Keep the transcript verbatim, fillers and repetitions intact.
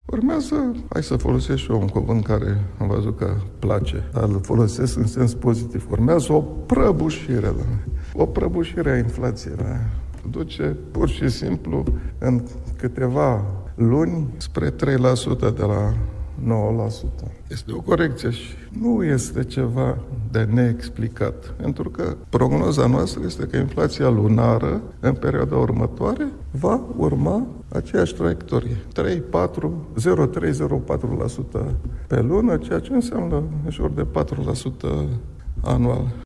Urmează, hai să folosesc și eu un cuvânt care am văzut că place, dar îl folosesc în sens pozitiv. Urmează o prăbușire, da? O prăbușire a inflației, da? Duce pur și simplu în câteva luni spre trei la sută de la nouă la sută. Este o corecție și nu este ceva de neexplicat, pentru că prognoza noastră este că inflația lunară în perioada următoare va urma aceeași traiectorie, trei, patru, zero virgulă trei, zero virgulă patru la sută pe lună, ceea ce înseamnă în jur de patru la sută anual.